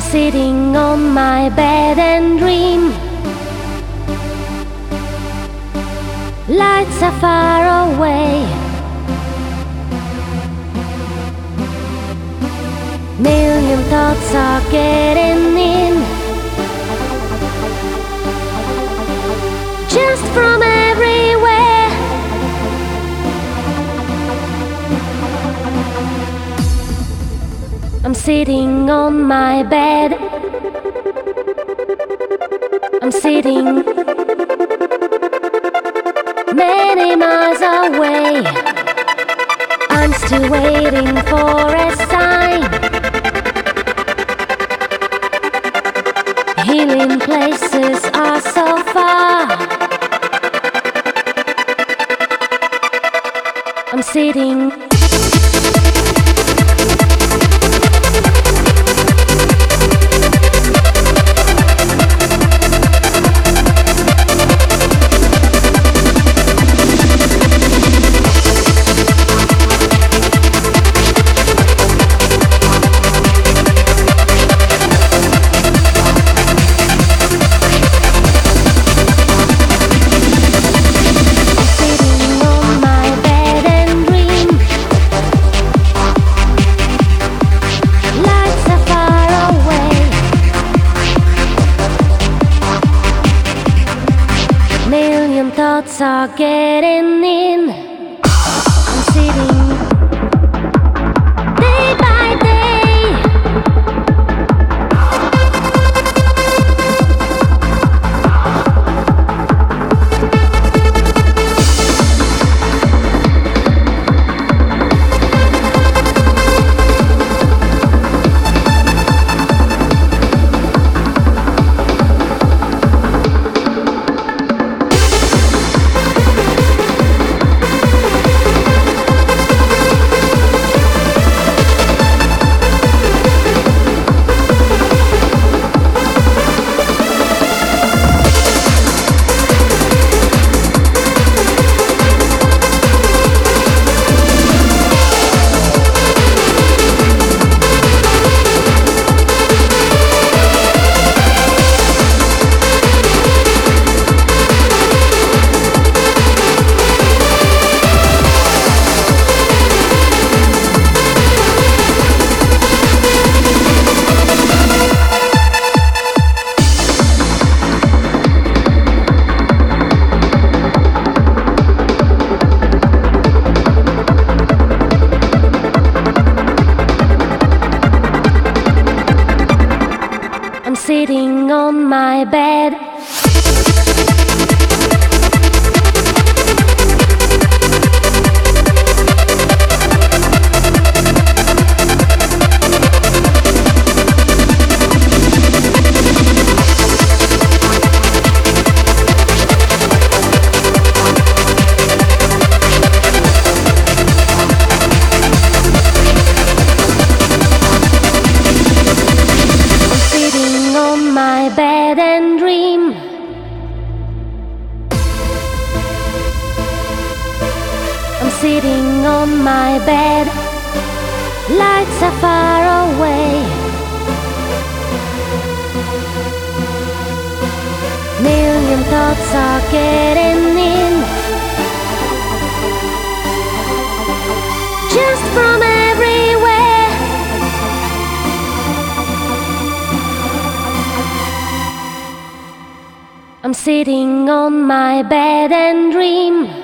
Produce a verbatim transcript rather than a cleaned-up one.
sitting on my bed and dream. Lights are far away. Million thoughts are getting in. Just from everywhere. I'm sitting on my bed. I'm sitting many miles away. I'm still waiting for a sign. Healing places are so far. I'm sitting. Million thoughts are getting in. I'm sitting day by day. I'm sitting on my bed. My bed and dream. I'm sitting on my bed. Lights are far away. Million thoughts are getting in. Just from everywhere. I'm sitting on my bed and dream.